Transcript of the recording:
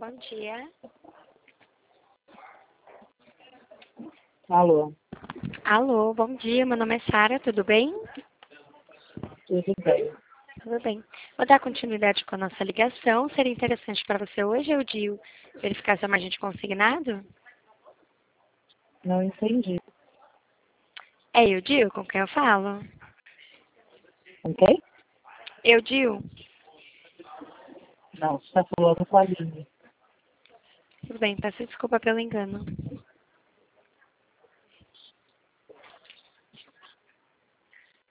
Bom dia. Alô, Alô, bom dia. Meu nome é Sara, tudo bem? tudo bem? Tudo bem. Vou dar continuidade com a nossa ligação. Seria interessante para você hoje, Eudil, verificar seu agente consignado? Não entendi. É Eudil com quem eu falo? Ok? Eudil? Não, você está falando com a Aline. Tudo bem, peço desculpa pelo engano.